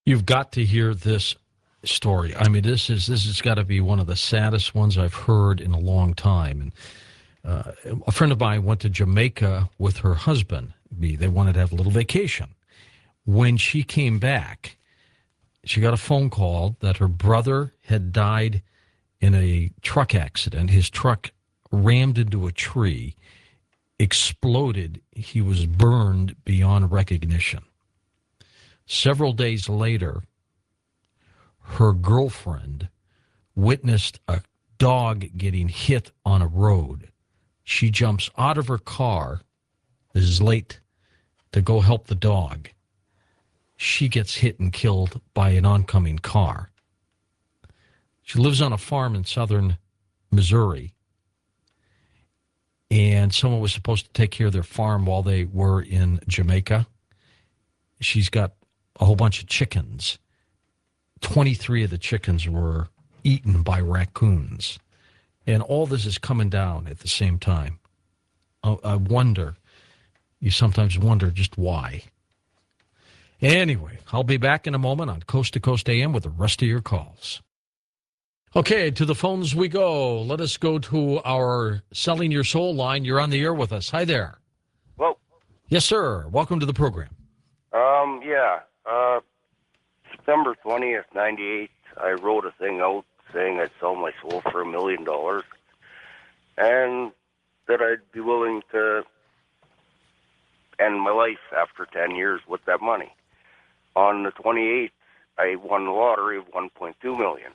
You've got to hear this story. I mean, this has got to be one of the saddest ones I've heard in a long time. And a friend of mine went to Jamaica with her husband. They wanted to have a little vacation. When she came back, she got a phone call that her brother had died in a truck accident. His truck rammed into a tree, exploded. He was burned beyond recognition. Several days later, her girlfriend witnessed a dog getting hit on a road. She jumps out of her car, is late to go help the dog. She gets hit and killed by an oncoming car. She lives on a farm in southern Missouri, and someone was supposed to take care of their farm while they were in Jamaica. She's got a whole bunch of chickens. 23 of the chickens were eaten by raccoons. And all this is coming down at the same time. I wonder, you sometimes wonder just why. Anyway, I'll be back in a moment on Coast to Coast AM with the rest of your calls. Okay, to the phones we go. Let us go to our Selling Your Soul line. You're on the air with us. Hi there. Well, yes, sir. Welcome to the program. September 20th, 98, I wrote a thing out saying I'd sell my soul for $1 million and that I'd be willing to end my life after 10 years with that money. On the 28th, I won the lottery of $1.2 million.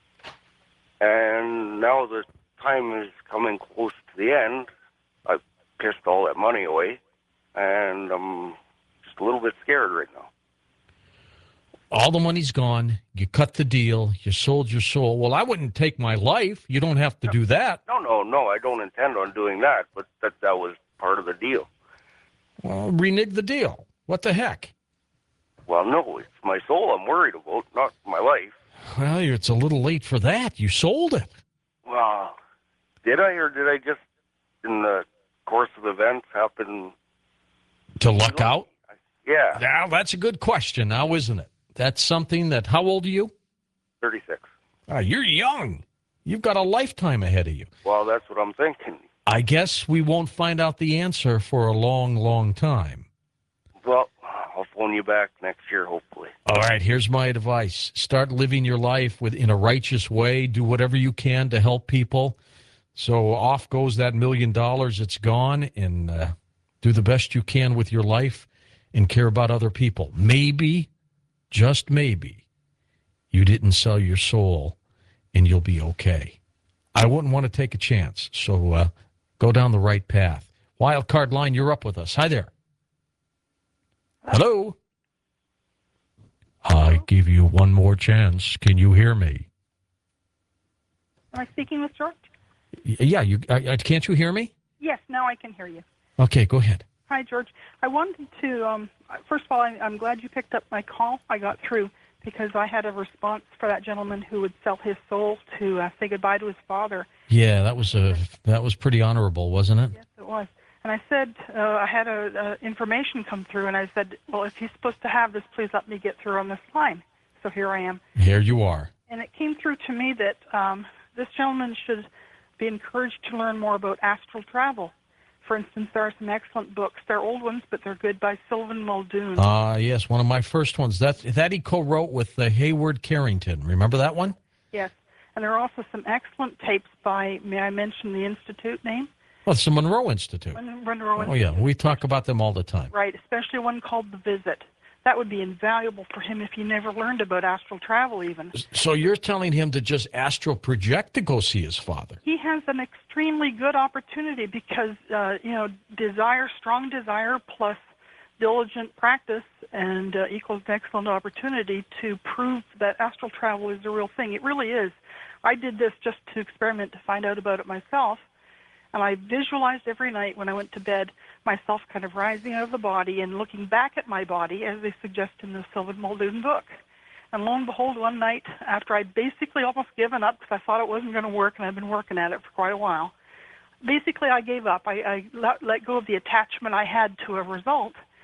And now the time is coming close to the end. I've pissed all that money away, and I'm just a little bit scared right now. All the money's gone. You cut the deal. You sold your soul. Well, I wouldn't take my life. You don't have to do that. No. I don't intend on doing that, but that was part of the deal. Well, renege the deal. What the heck? Well, no, it's my soul I'm worried about, not my life. Well, it's a little late for that. You sold it. Well, did I, or did I just, in the course of events, happen to luck out? Yeah. Now, that's a good question now, isn't it? That's something that, how old are you? 36. You're young. You've got a lifetime ahead of you. Well, that's what I'm thinking. I guess we won't find out the answer for a long, long time. Well, I'll phone you back next year, hopefully. All right, here's my advice. Start living your life in a righteous way. Do whatever you can to help people. So off goes that $1 million. It's gone. And do the best you can with your life and care about other people. Maybe, just maybe, you didn't sell your soul and you'll be okay. I wouldn't want to take a chance. So go down the right path. Wild Card Line, you're up with us. Hi there. Hello? I give you one more chance. Can you hear me? Am I speaking with George? Yeah, can't you hear me? Yes, now I can hear you. Okay, go ahead. Hi, George. I wanted to, first of all, I'm glad you picked up my call. I got through because I had a response for that gentleman who would sell his soul to say goodbye to his father. Yeah, that was pretty honorable, wasn't it? Yes, it was. And I said, I had information come through, and I said, well, if he's supposed to have this, please let me get through on this line. So here I am. Here you are. And it came through to me that this gentleman should be encouraged to learn more about astral travel. For instance, there are some excellent books. They're old ones, but they're good, by Sylvan Muldoon. Yes, one of my first ones. That he co-wrote with Hayward Carrington. Remember that one? Yes. And there are also some excellent tapes by, may I mention the institute name? Well, it's the Monroe Institute. Monroe Institute. Oh, yeah. We talk about them all the time. Right, especially one called The Visit. That would be invaluable for him if he never learned about astral travel even. So you're telling him to just astral project to go see his father? He has an extremely good opportunity because, strong desire plus diligent practice and equals an excellent opportunity to prove that astral travel is the real thing. It really is. I did this just to experiment to find out about it myself. And I visualized every night when I went to bed myself kind of rising out of the body and looking back at my body, as they suggest in the Sylvan Muldoon book. And lo and behold, one night, after I'd basically almost given up because I thought it wasn't going to work, and I've been working at it for quite a while, basically I gave up. I let go of the attachment I had to a result,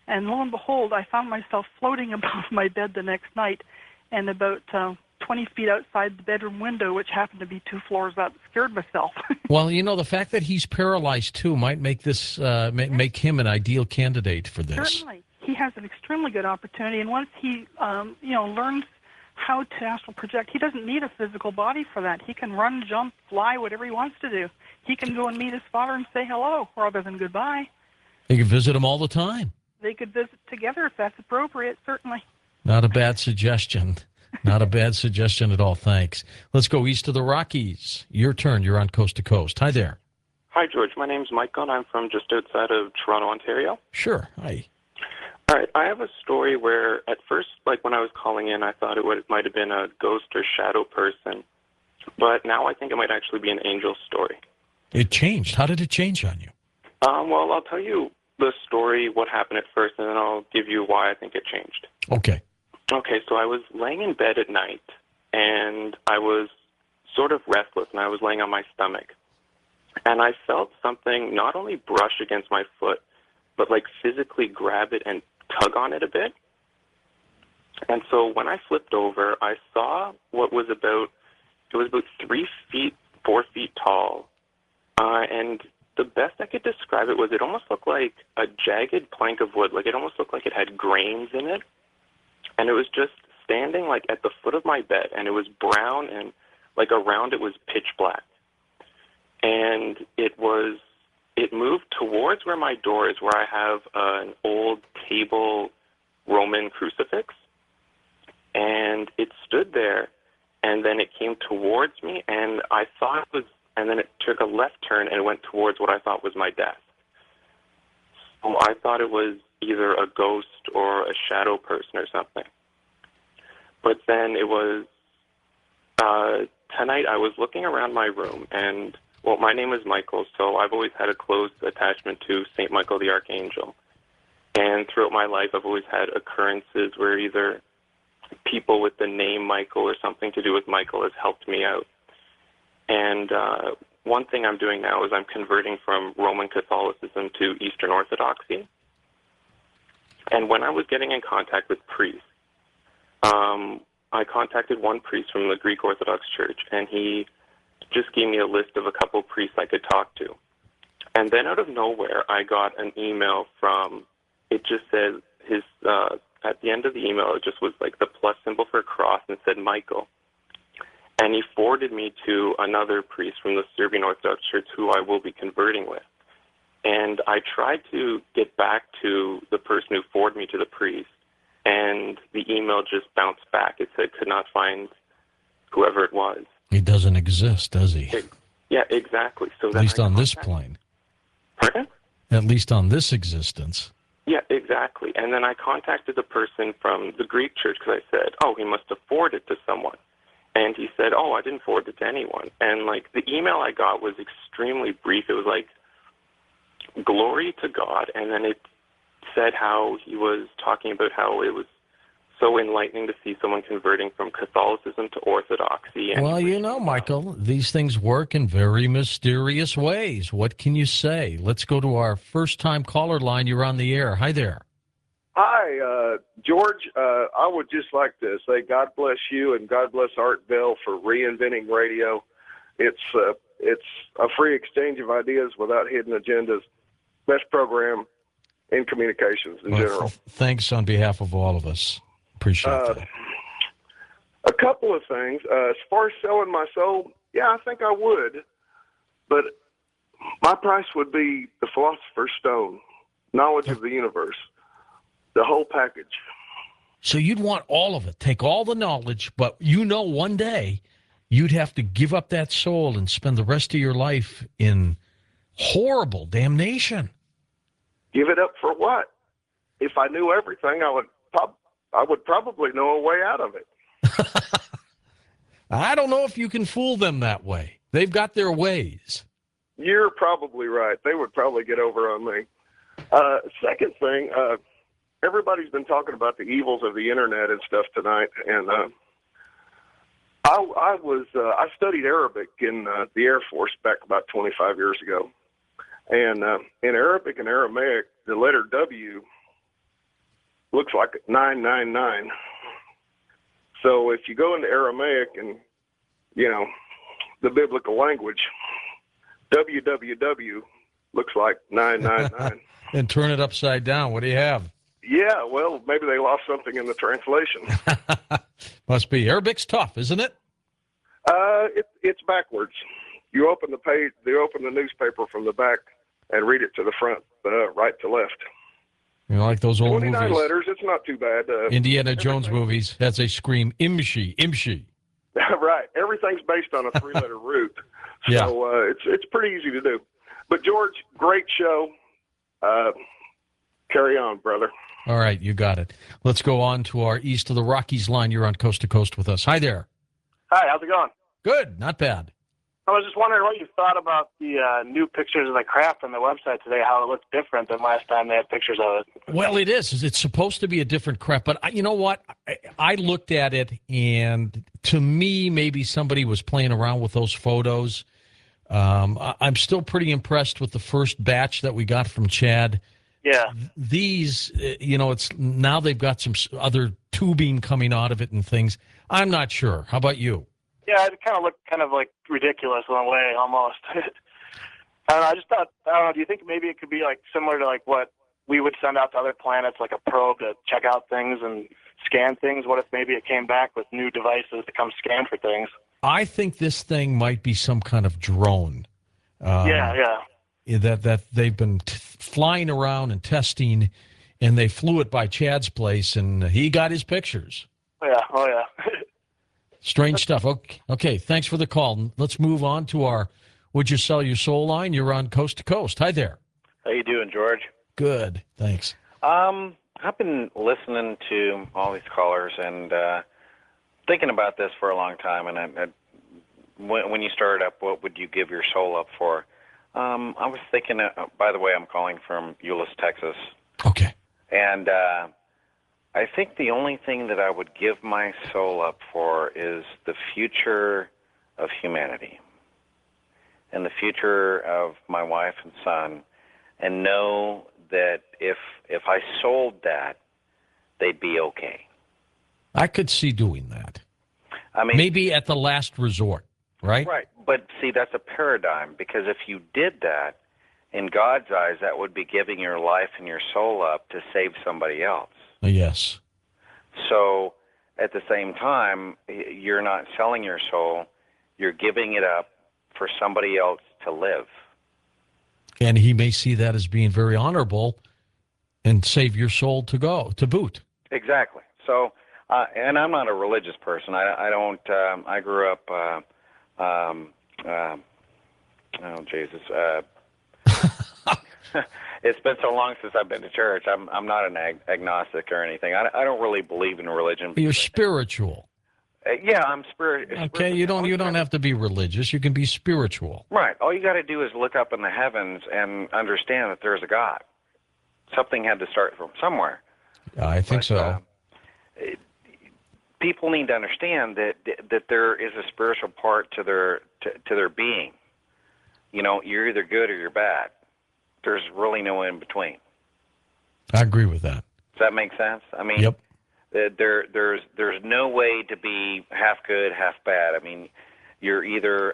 And lo and behold, I found myself floating above my bed the next night, and about 20 feet outside the bedroom window, which happened to be 2 floors up, scared myself. Well, the fact that he's paralyzed too might make this make him an ideal candidate for this. Certainly. He has an extremely good opportunity, and once he, learns how to astral project, he doesn't need a physical body for that. He can run, jump, fly, whatever he wants to do. He can go and meet his father and say hello, rather than goodbye. You can visit him all the time. They could visit together if that's appropriate, certainly. Not a bad suggestion. Not a bad suggestion at all, thanks. Let's go east of the Rockies. Your turn. You're on Coast to Coast. Hi there. Hi, George. My name's Michael, and I'm from just outside of Toronto, Ontario. Sure. Hi. All right. I have a story where at first, when I was calling in, I thought it might have been a ghost or shadow person. But now I think it might actually be an angel story. It changed. How did it change on you? Well, I'll tell you the story, what happened at first, and then I'll give you why I think it changed. Okay. Okay, so I was laying in bed at night, and I was sort of restless, and I was laying on my stomach. And I felt something not only brush against my foot, but physically grab it and tug on it a bit. And so when I flipped over, I saw what was about 3 feet, 4 feet tall. And the best I could describe it was it almost looked like a jagged plank of wood. It almost looked like it had grains in it. And it was just standing at the foot of my bed, and it was brown, and around it was pitch black. And it moved towards where my door is, where I have an old table Roman crucifix. And it stood there, and then it came towards me, and I thought it was, and then it took a left turn and went towards what I thought was my desk. So I thought it was either a ghost or a shadow person or something. But then it was, tonight I was looking around my room, and, my name is Michael, so I've always had a close attachment to St. Michael the Archangel. And throughout my life, I've always had occurrences where either people with the name Michael or something to do with Michael has helped me out. And one thing I'm doing now is I'm converting from Roman Catholicism to Eastern Orthodoxy. And when I was getting in contact with priests, I contacted one priest from the Greek Orthodox Church, and he just gave me a list of a couple priests I could talk to. And then out of nowhere, I got an email it just said at the end of the email, it just was the plus symbol for a cross and said Michael. And he forwarded me to another priest from the Serbian Orthodox Church who I will be converting with. And I tried to get back to the person who forwarded me to the priest, and the email just bounced back. It said could not find whoever it was. He doesn't exist, does he? Yeah, exactly. So at least on this plane. Pardon? At least on this existence. Yeah, exactly. And then I contacted the person from the Greek church because I said, he must have forwarded it to someone. And he said, I didn't forward it to anyone. And the email I got was extremely brief. It was glory to God. And then it said how he was talking about how it was so enlightening to see someone converting from Catholicism to Orthodoxy. And well, Michael, these things work in very mysterious ways. What can you say? Let's go to our first-time caller line. You're on the air. Hi there. Hi, George. I would just like to say God bless you and God bless Art Bell for reinventing radio. It's a free exchange of ideas without hidden agendas. Best program in communications in general. Thanks on behalf of all of us. Appreciate that. A couple of things. As far as selling my soul, yeah, I think I would. But my price would be the Philosopher's Stone, knowledge of the universe, the whole package. So you'd want all of it, take all the knowledge, but one day you'd have to give up that soul and spend the rest of your life in horrible damnation. Give it up for what? If I knew everything, I would probably know a way out of it. I don't know if you can fool them that way. They've got their ways. You're probably right. They would probably get over on me. Second thing, everybody's been talking about the evils of the internet and stuff tonight, and I studied Arabic in the Air Force back about 25 years ago. And in Arabic and Aramaic, the letter W looks like 999. So if you go into Aramaic and, the biblical language, www looks like 999. And turn it upside down. What do you have? Yeah, well, maybe they lost something in the translation. Must be. Arabic's tough, isn't it? It's backwards. You open the page, you open the newspaper from the back and read it to the front, right to left. Like those old 29 movies. letters, it's not too bad. Indiana Jones movies, as they scream, Imshi, Imshi. Right. Everything's based on a 3-letter root. So Yeah. It's pretty easy to do. But, George, great show. Carry on, brother. All right, you got it. Let's go on to our East of the Rockies line. You're on Coast to Coast with us. Hi there. Hi, how's it going? Good, not bad. I was just wondering what you thought about the new pictures of the craft on the website today, how it looks different than last time they had pictures of it. Well, it is. It's supposed to be a different craft, but you know what? I looked at it, and to me, maybe somebody was playing around with those photos. I'm still pretty impressed with the first batch that we got from Chad. Yeah. These, it's now they've got some other tubing coming out of it and things. I'm not sure. How about you? Yeah, it kind of looked kind of like ridiculous in a way, almost. I don't know, I just thought, do you think maybe it could be like similar to like what we would send out to other planets, like a probe to check out things and scan things? What if maybe it came back with new devices to come scan for things? I think this thing might be some kind of drone. Yeah. That they've been flying around and testing, and they flew it by Chad's place, and he got his pictures. Yeah, oh yeah. Strange stuff. Okay, thanks for the call. Let's move on to our Would You Sell Your Soul line. You're on Coast to Coast. Hi there. How you doing, George? Good, thanks. I've been listening to all these callers and thinking about this for a long time. And when you started up, what would you give your soul up for? I was thinking, by the way, I'm calling from Euless, Texas. Okay. And I think the only thing that I would give my soul up for is the future of humanity and the future of my wife and son, and know that if I sold that, they'd be okay. I could see doing that. I mean, maybe at the last resort, right? Right. But see, that's a paradigm, because if you did that, in God's eyes, that would be giving your life and your soul up to save somebody else. Yes. So at the same time, you're not selling your soul, you're giving it up for somebody else to live. And he may see that as being very honorable and save your soul to boot. Exactly. So, and I'm not a religious person. I don't, I grew up, oh, Jesus. It's been so long since I've been to church. I'm not an agnostic or anything. I don't really believe in religion. You're spiritual. Yeah, I'm spiritual. Okay, you don't have to be religious. You can be spiritual. Right. All you got to do is look up in the heavens and understand that there's a God. Something had to start from somewhere. I think so. People need to understand that there is a spiritual part to their being. You're either good or you're bad. There's really no in between. I agree with that. Does that make sense? I mean, yep. There's no way to be half good, half bad. I mean, you're either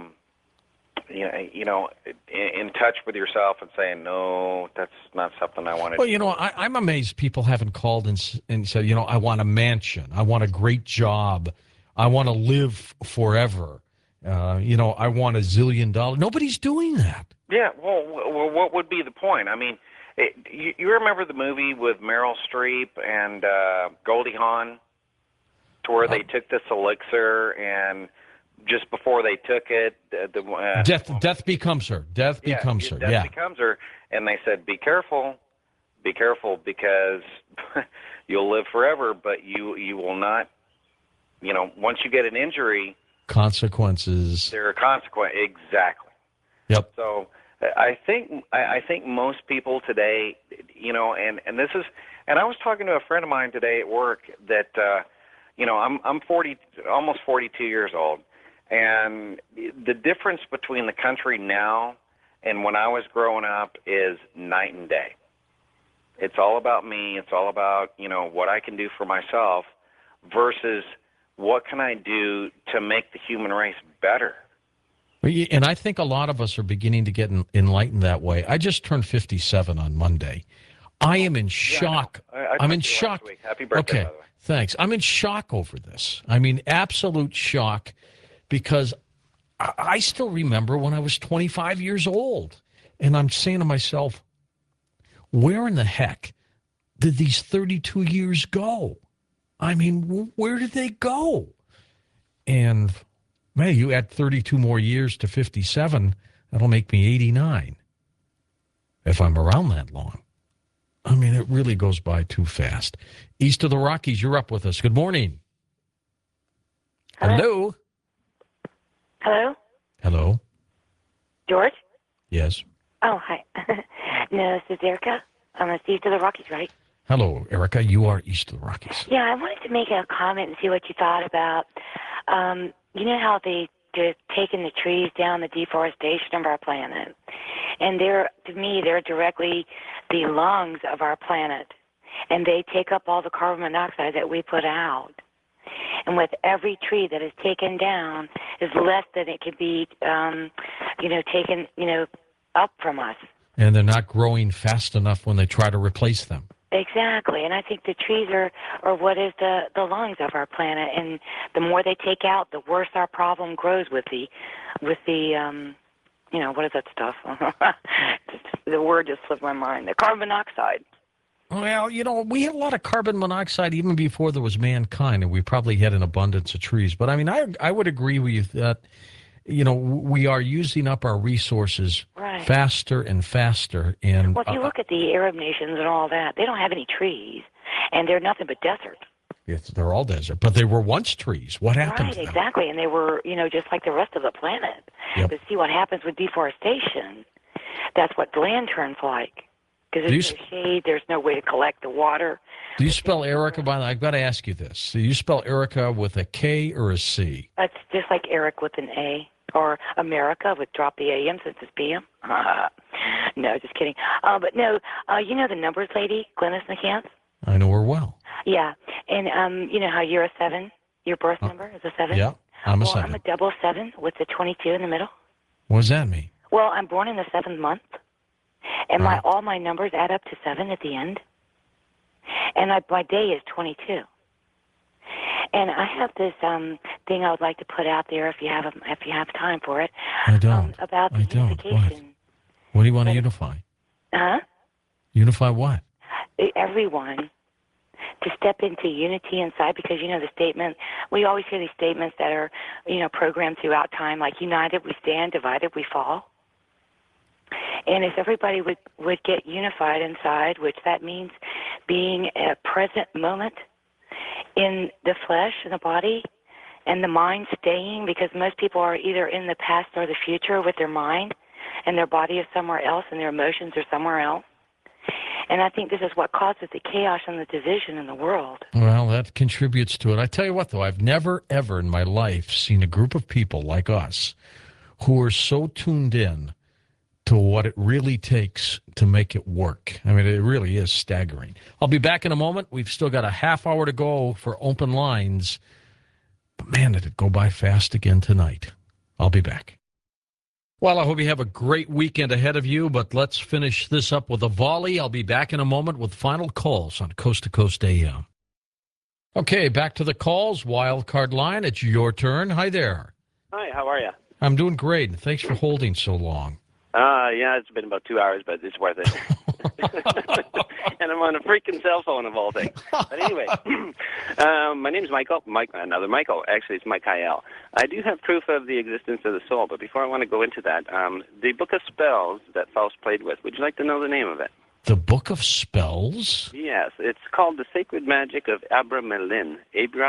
in touch with yourself and saying, no, that's not something I want to do. Well, I'm amazed people haven't called and said, I want a mansion. I want a great job. I want to live forever. I want $1 zillion. Nobody's doing that. Yeah, well, what would be the point? I mean, you remember the movie with Meryl Streep and Goldie Hawn, to where they took this elixir, and just before they took it, death becomes her. Death becomes her. Death becomes her, and they said, "Be careful, because you'll live forever, but you will not. Once you get an injury, consequences. There are consequences. Exactly. Yep. So I think most people today, and this is, and I was talking to a friend of mine today at work that, I'm 40, almost 42 years old, and the difference between the country now and when I was growing up is night and day. It's all about me. It's all about, what I can do for myself versus what can I do to make the human race better. And I think a lot of us are beginning to get enlightened that way. I just turned 57 on Monday. I am in shock. I'm in shock. Happy birthday, okay, by the way. Thanks. I'm in shock over this. I mean, absolute shock, because I still remember when I was 25 years old, and I'm saying to myself, where in the heck did these 32 years go? I mean, where did they go? And, man, you add 32 more years to 57, that'll make me 89, if I'm around that long. I mean, it really goes by too fast. East of the Rockies, you're up with us. Good morning. Hello? Hello? Hello? George? Yes. Oh, hi. No, this is Erica. I'm east of the Rockies, right? Hello, Erica. You are east of the Rockies. Yeah, I wanted to make a comment and see what you thought about, you know how they're taking the trees down, the deforestation of our planet. And to me, they're directly the lungs of our planet. And they take up all the carbon monoxide that we put out. And with every tree that is taken down is less than it could be, taken, up from us. And they're not growing fast enough when they try to replace them. Exactly, and I think the trees are what is the lungs of our planet, and the more they take out, the worse our problem grows with the what is that stuff? The word just slipped my mind. The carbon monoxide. Well, we had a lot of carbon monoxide even before there was mankind, and we probably had an abundance of trees. But I mean, I would agree with you that, we are using up our resources faster and faster. And well, if you look at the Arab nations and all that, they don't have any trees, and they're nothing but desert. They're all desert, but they were once trees. What happened to them? Right, exactly, and they were, just like the rest of the planet. Yep. But see what happens with deforestation. That's what land turns like. Because there's no shade, there's no way to collect the water. Do you spell Erica by the way? I've got to ask you this. Do you spell Erica with a K or a C? It's just like Eric with an A. Or America would drop the AM since it's PM. No, just kidding. But no, you know the numbers lady, Glennis McCants? I know her well. Yeah. And you know how you're a 7? Your birth number is a 7? Yeah, I'm a 7. I'm a double 7 with the 22 in the middle. What does that mean? Well, I'm born in the 7th month. And all my numbers add up to 7 at the end. And my day is 22. And I have this thing I would like to put out there if you have time for it. I don't. About I don't. unification. What do you want to unify? Huh? Unify what? Everyone to step into unity inside, because the statement, we always hear these statements that are programmed throughout time, like united we stand, divided we fall. And if everybody would get unified inside, which that means being a present moment in the flesh and the body, and the mind staying, because most people are either in the past or the future with their mind, and their body is somewhere else, and their emotions are somewhere else. And I think this is what causes the chaos and the division in the world. Well, that contributes to it. I tell you what, though, I've never, ever in my life seen a group of people like us who are so tuned in to what it really takes to make it work. I mean, it really is staggering. I'll be back in a moment. We've still got a half hour to go for open lines. But, man, did it go by fast again tonight. I'll be back. Well, I hope you have a great weekend ahead of you, but let's finish this up with a volley. I'll be back in a moment with final calls on Coast to Coast AM. Okay, back to the calls. Wild card line, it's your turn. Hi there. Hi, how are you? I'm doing great. Thanks for holding so long. Yeah, it's been about 2 hours, but it's worth it. And I'm on a freaking cell phone of all things. But anyway, my name's Michael. Another Michael. Actually, it's Mike Kyle. I do have proof of the existence of the soul, but before I want to go into that, the Book of Spells that Faust played with, would you like to know the name of it? The Book of Spells? Yes, it's called The Sacred Magic of Abra Melin.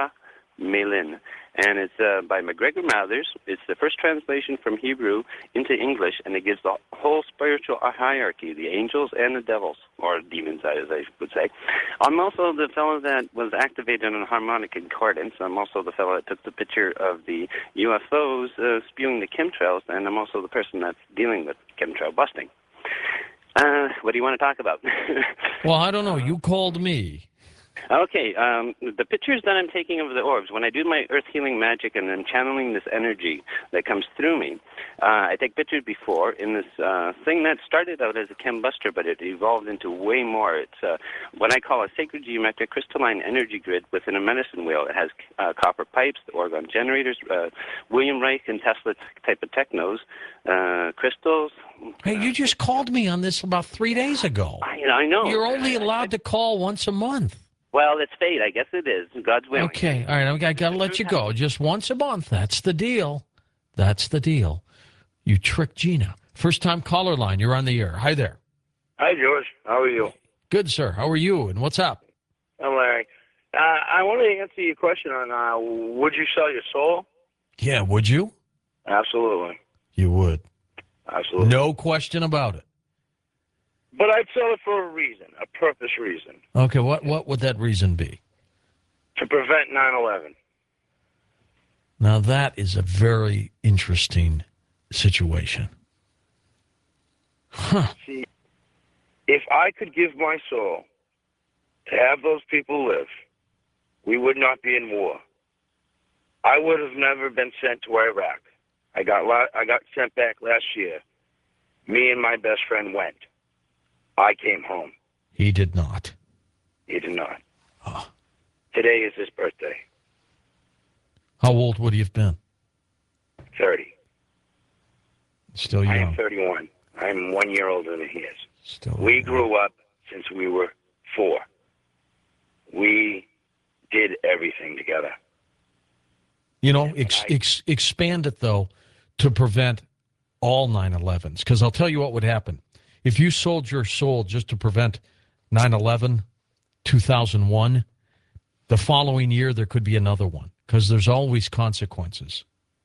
And it's by MacGregor Mathers. It's the first translation from Hebrew into English, and it gives the whole spiritual hierarchy, the angels and the devils, or demons, as I would say. I'm also the fellow that was activated on harmonic concordance. I'm also the fellow that took the picture of the UFOs spewing the chemtrails, and I'm also the person that's dealing with chemtrail busting. What do you want to talk about? Well, I don't know. You called me. Okay, the pictures that I'm taking of the orbs, when I do my earth healing magic and I'm channeling this energy that comes through me, I take pictures before in this thing that started out as a chembuster, but it evolved into way more. It's what I call a sacred geometric crystalline energy grid within a medicine wheel. It has copper pipes, orgone generators, William Reich and Tesla type of technos, crystals. Hey, you just called me on this about 3 days ago. I know. You're only allowed to call once a month. Well, it's fate. I guess it is. God's will. Okay. All right. I got to let you go. Just once a month. That's the deal. That's the deal. You tricked Gina. First time caller line. You're on the air. Hi there. Hi, George. How are you? Good, sir. How are you? And what's up? I'm Larry. I wanted to answer your question on would you sell your soul? Yeah, would you? Absolutely. You would. Absolutely. No question about it. But I'd sell it for a reason, a purpose reason. Okay, what would that reason be? To prevent 9/11. Now, that is a very interesting situation. Huh. See, if I could give my soul to have those people live, we would not be in war. I would have never been sent to Iraq. I got sent back last year. Me and my best friend went. I came home. He did not. He did not. Oh. Today is his birthday. How old would he have been? 30. Still young. I am 31. I'm 1 year older than he is. Still we young. grew up since we were 4. We did everything together. You know, expand it, though, to prevent all 9/11s. Because I'll tell you what would happen. If you sold your soul just to prevent 9/11, 2001, the following year there could be another one. Because there's always consequences.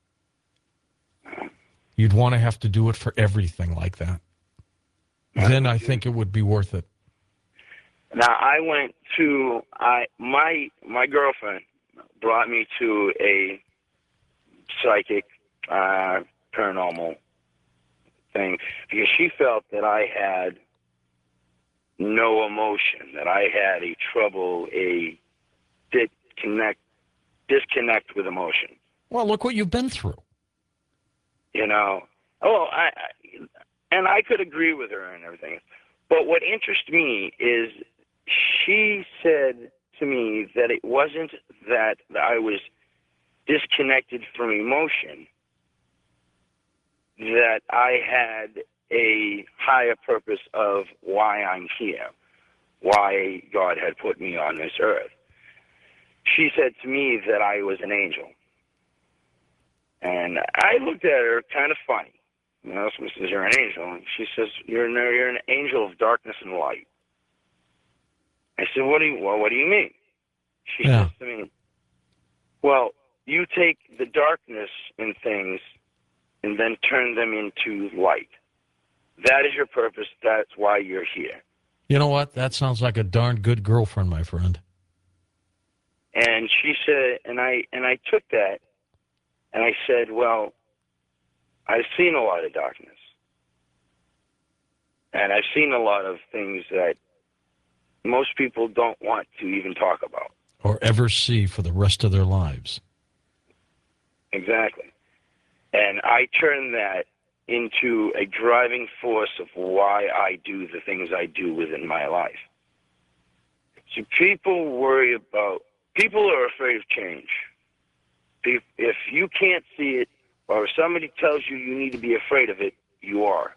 You'd want to have to do it for everything like that. Then I think it would be worth it. Now, I went to, my girlfriend brought me to a psychic, paranormal thing because she felt that I had no emotion, that I had a disconnect with emotion. Well, look what you've been through. You know, and I could agree with her and everything. But what interests me is she said to me that it wasn't that I was disconnected from emotion, that I had a higher purpose of why I'm here, why God had put me on this earth. She said to me that I was an angel. And I looked at her kind of funny. You know, someone says, you're an angel. And she says, you're an angel of darkness and light. I said, what do you mean? She says to me, well, you take the darkness in things and then turn them into light. That is your purpose. That's why you're here. You know what? That sounds like a darn good girlfriend, my friend. And she said, and I took that, and I said, well, I've seen a lot of darkness. And I've seen a lot of things that most people don't want to even talk about. Or ever see for the rest of their lives. Exactly. And I turned that into a driving force of why I do the things I do within my life. So people are afraid of change. If you can't see it, or if somebody tells you you need to be afraid of it, you are.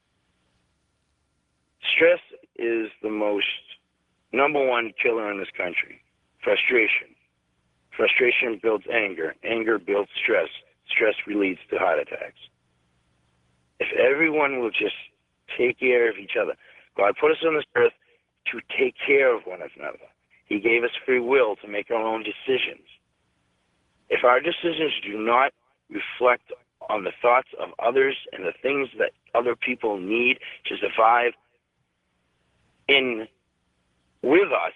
Stress is the most number one killer in this country. Frustration. Frustration builds anger. Anger builds stress. Stress leads to heart attacks. If everyone will just take care of each other. God put us on this earth to take care of one another. He gave us free will to make our own decisions. If our decisions do not reflect on the thoughts of others and the things that other people need to survive with us,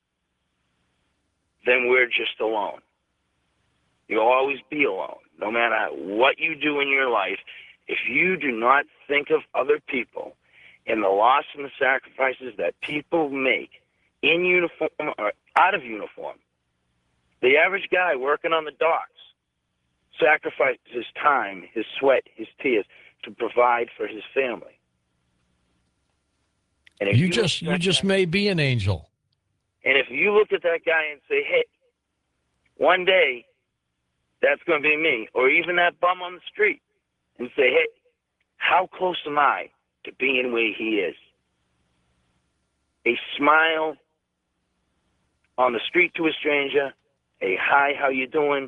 then we're just alone. You'll always be alone. No matter what you do in your life, if you do not think of other people and the loss and the sacrifices that people make in uniform or out of uniform. The average guy working on the docks sacrifices his time, his sweat, his tears to provide for his family. And if You just may be an angel. And if you look at that guy and say, hey, one day that's going to be me, or even that bum on the street, and say, hey, how close am I to being where he is? A smile on the street to a stranger, a hi, how you doing,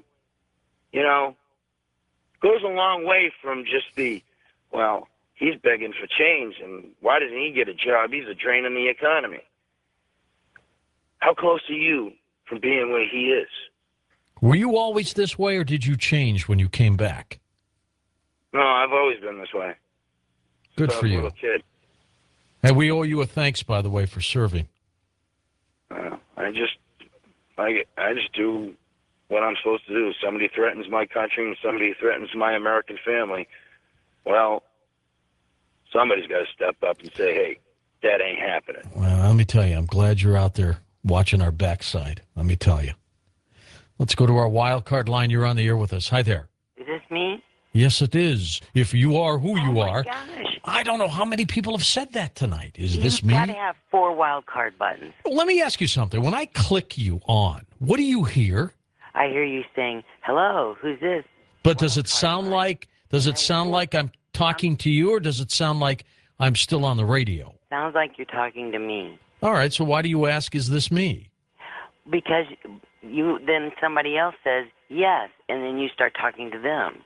goes a long way from just the, well, he's begging for change, and why doesn't he get a job? He's a drain on the economy. How close are you from being where he is? Were you always this way, or did you change when you came back? No, I've always been this way. Good Since I for was a you. little kid. And we owe you a thanks, by the way, for serving. I just do what I'm supposed to do. Somebody threatens my country and somebody threatens my American family. Well, somebody's got to step up and say, hey, that ain't happening. Well, let me tell you, I'm glad you're out there watching our backside. Let me tell you. Let's go to our wild card line. You're on the air with us. Hi there. Is this me? Yes, it is. If you are who you are. Gosh. I don't know how many people have said that tonight. Is this You've me? got to have 4 wild card buttons. Let me ask you something. When I click you on, what do you hear? I hear you saying, hello, who's this? But does it sound like I'm talking to you, or does it sound like I'm still on the radio? Sounds like you're talking to me. All right, so why do you ask, is this me? Because then somebody else says, yes, and then you start talking to them.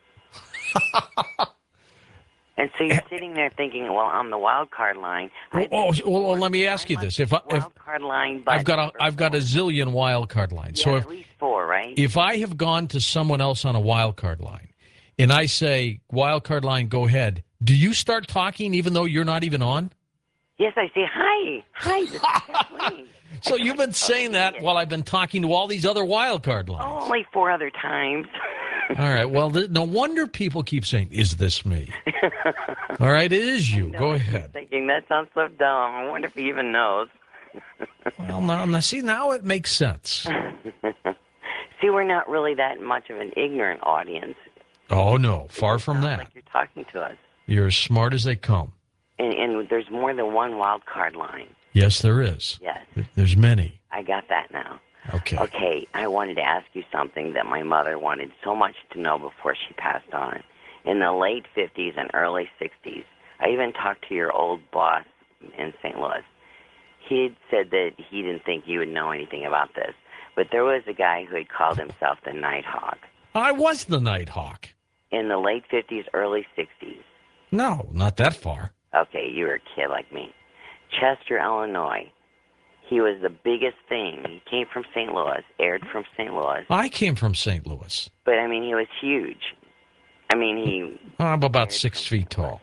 And so you're sitting there thinking, well, on the wild card line. Well, let me ask you this: wild card line, I've got a zillion wild card lines. Yeah, So at least 4, right? if I have gone to someone else on a wild card line, and I say wild card line, go ahead, do you start talking even though you're not even on? Yes, I say, hi, this is Kathleen. So you've been saying that while I've been talking to all these other wild card lines. Only 4 other times. All right. Well, no wonder people keep saying, is this me? All right, it is you. Go ahead. Thinking that sounds so dumb. I wonder if he even knows. Well, now, see, now it makes sense. See, we're not really that much of an ignorant audience. Oh, no, far from that. Like you're talking to us. You're as smart as they come. And there's more than one wild card line. Yes, there is. Yes. There's many. I got that now. Okay. Okay, I wanted to ask you something that my mother wanted so much to know before she passed on. In the late 50s and early 60s, I even talked to your old boss in St. Louis. He said that he didn't think you would know anything about this, but there was a guy who had called himself the Nighthawk. I was the Nighthawk. In the late 50s, early 60s. No, not that far. Okay, you were a kid like me. Chester, Illinois. He was the biggest thing. He came from St. Louis, aired from St. Louis. I came from St. Louis. But, I mean, he was huge. I mean, I'm about 6 feet tall.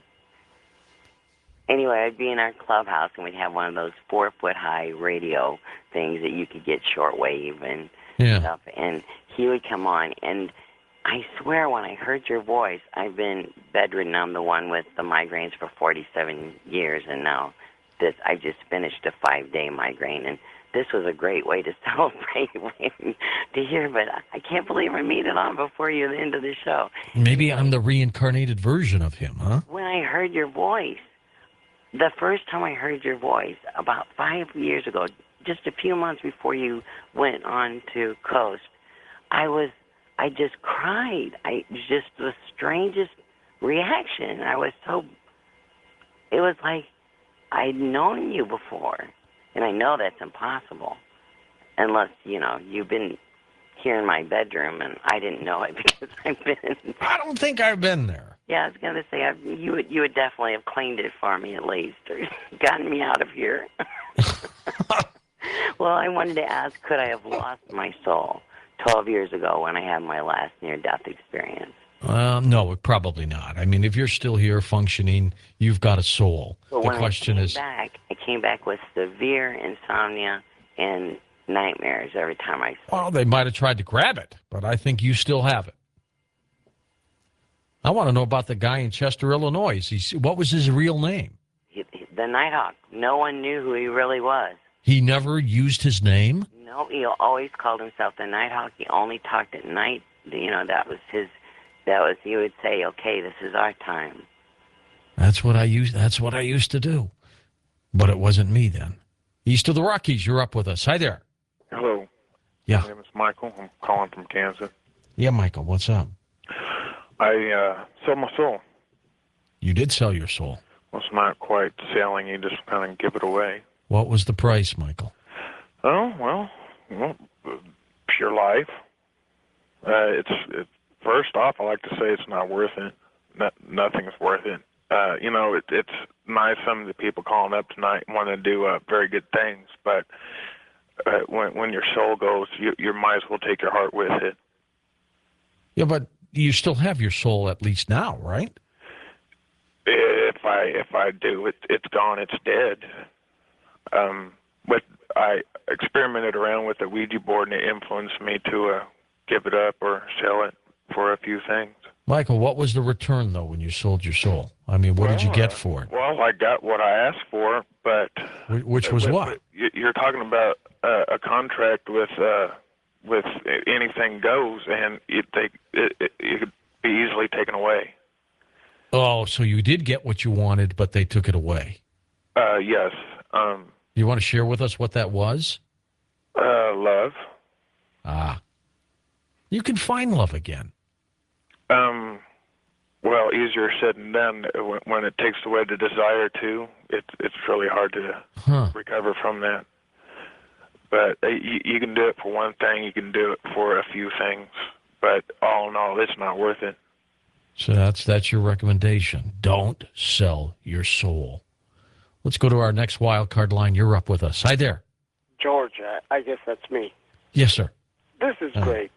Anyway, I'd be in our clubhouse, and we'd have one of those 4-foot-high radio things that you could get shortwave and stuff. And he would come on, and I swear when I heard your voice, I've been bedridden. I'm the one with the migraines for 47 years, and now I just finished a 5-day migraine, and this was a great way to celebrate to hear, but I can't believe I made it on before you the end of the show. Maybe I'm the reincarnated version of him, huh? When I heard your voice, the first time I heard your voice, about 5 years ago, just a few months before you went on to Coast, I just cried. Just the strangest reaction. It was like I'd known you before, and I know that's impossible unless, you've been here in my bedroom and I didn't know it because I've been. I don't think I've been there. Yeah, I was going to say, you would definitely have cleaned it for me at least, or gotten me out of here. Well, I wanted to ask, could I have lost my soul 12 years ago when I had my last near-death experience? No, probably not. I mean, if you're still here functioning, you've got a soul. But the question is, I came back with severe insomnia and nightmares every time I sleep. Well, they might have tried to grab it, but I think you still have it. I want to know about the guy in Chester, Illinois. What was his real name? the Nighthawk. No one knew who he really was. He never used his name? No, he always called himself the Nighthawk. He only talked at night. You know, he would say, okay, this is our time. That's what I used to do. But it wasn't me then. East of the Rockies, you're up with us. Hi there. Hello. Yeah. My name is Michael. I'm calling from Kansas. Yeah, Michael, what's up? I sold my soul. You did sell your soul. Well, it's not quite selling. You just kind of give it away. What was the price, Michael? Oh, well, pure life. It's first off, I like to say it's not worth it. Nothing's worth it. It's nice some of the people calling up tonight want to do very good things, but when your soul goes, you might as well take your heart with it. Yeah, but you still have your soul at least now, right? If I do, it's gone. It's dead. But I experimented around with the Ouija board, and it influenced me to give it up or sell it for a few things. Michael, what was the return, though, when you sold your soul? I mean, what did you get for it? Well, I got what I asked for, but... Which was what? You're talking about a contract with anything goes, and it could be easily taken away. Oh, so you did get what you wanted, but they took it away. Yes. You want to share with us what that was? Love. You can find love again. Well, easier said than done. When it takes away the desire to, it's really hard to recover from that. But you can do it for one thing. You can do it for a few things. But all in all, it's not worth it. So that's your recommendation. Don't sell your soul. Let's go to our next wild card line. You're up with us. Hi there. George, I guess that's me. Yes, sir. This is great.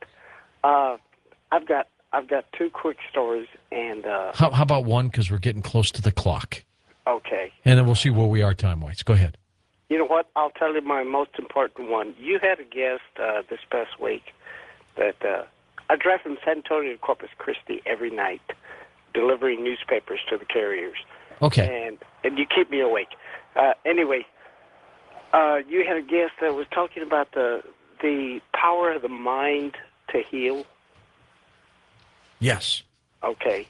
I've got two quick stories, and how about one, because we're getting close to the clock. Okay. And then we'll see where we are time-wise. Go ahead. You know what? I'll tell you my most important one. You had a guest this past week that I drive from San Antonio to Corpus Christi every night, delivering newspapers to the carriers. Okay. And you keep me awake. Anyway, you had a guest that was talking about the power of the mind to heal. Yes. Okay.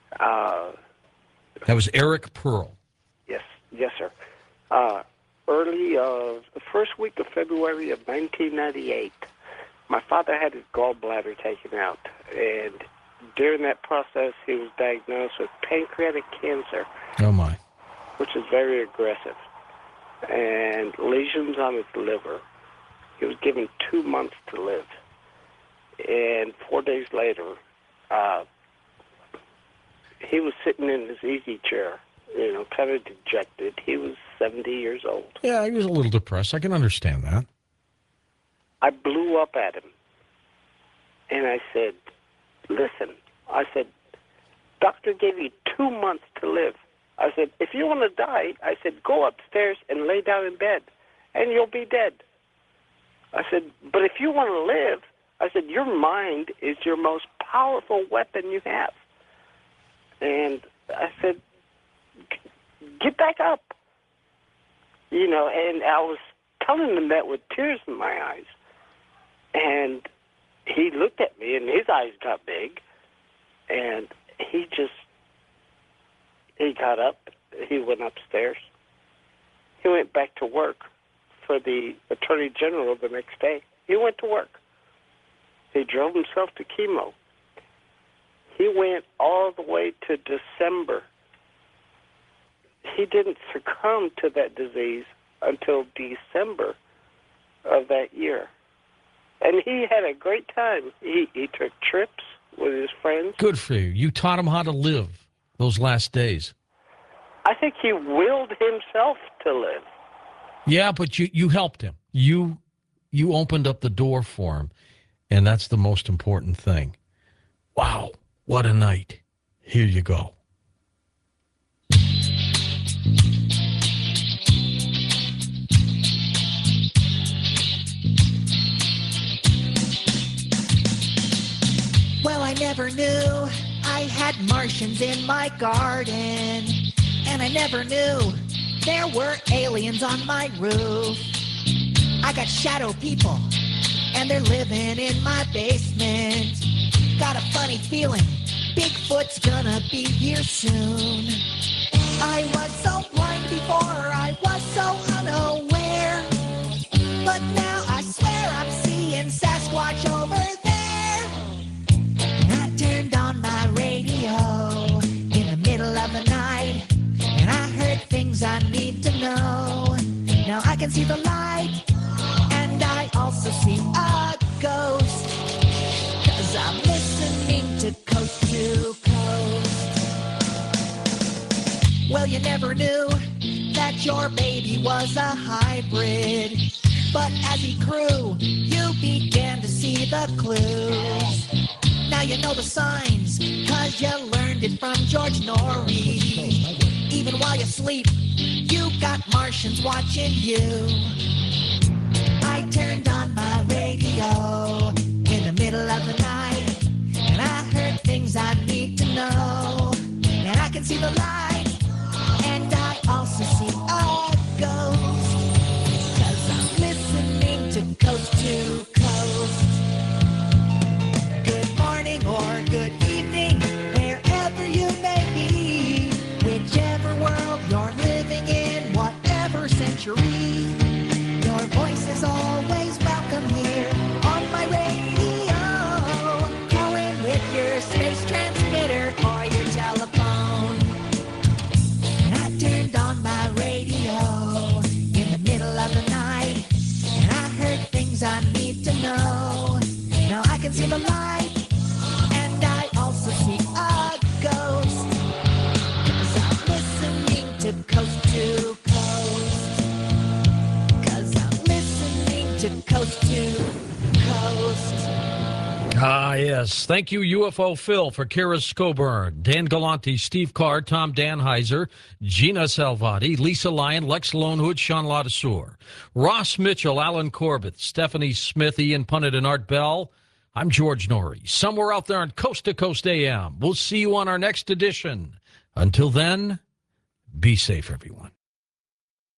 That was Eric Pearl. Yes, sir. Early the first week of February of 1998, my father had his gallbladder taken out, and during that process, he was diagnosed with pancreatic cancer. Oh, my. Which is very aggressive, and lesions on his liver. He was given 2 months to live, and 4 days later, he was sitting in his easy chair, kind of dejected. He was 70 years old. Yeah, he was a little depressed. I can understand that. I blew up at him, and I said, listen, doctor gave you 2 months to live. I said, if you want to die, I said, go upstairs and lay down in bed, and you'll be dead. I said, but if you want to live, I said, your mind is your most powerful weapon you have. And I said, get back up. And I was telling him that with tears in my eyes. And he looked at me, and his eyes got big. And he got up. He went upstairs. He went back to work for the Attorney General the next day. He went to work. He drove himself to chemo. He went all the way to December. He didn't succumb to that disease until December of that year. And he had a great time. He took trips with his friends. Good for you. You taught him how to live those last days. I think he willed himself to live. Yeah, but you helped him. You opened up the door for him, and that's the most important thing. Wow, what a night. Here you go. Well, I never knew I had Martians in my garden, and I never knew There were aliens on my roof. I got shadow people, and they're living in my basement. Got a funny feeling Bigfoot's gonna be here soon. I was so blind before, I was so unaware. But now I swear I'm seeing Sasquatch over there. And I turned on my radio in the middle of the night, and I heard things I need to know. Now I can see the light, and I also see a ghost, 'cause I'm listening to Coast to Coast. Well, you never knew that your baby was a hybrid, but as he grew, you began to see the clues. Now you know the signs, 'cause you learned it from George Norrie. Even while you sleep, you got Martians watching you. I turned on my radio in the middle of the night, and I heard things I need to know. And I can see the light, and I also see a ghost, 'cause I'm listening to Coast to Coast. Good morning or good evening, wherever you may be, whichever world you're living in, whatever century, your voice is always welcome here on my radio. Call in with your space transmitter or your telephone. And I turned on my radio in the middle of the night, and I heard things I need to know. Now I can see the light, and I also see a ghost, 'cause I'm listening to Coast to Coast. 'Cause I'm listening to Coast to Coast. Ah, yes. Thank you, UFO Phil, for Kara Scoburn, Dan Galante, Steve Carr, Tom Danheiser, Gina Salvati, Lisa Lyon, Lex Lonehood, Sean Ladassour, Ross Mitchell, Alan Corbett, Stephanie Smith, Ian Punnett, and Art Bell. I'm George Norrie, somewhere out there on Coast to Coast AM. We'll see you on our next edition. Until then, be safe, everyone.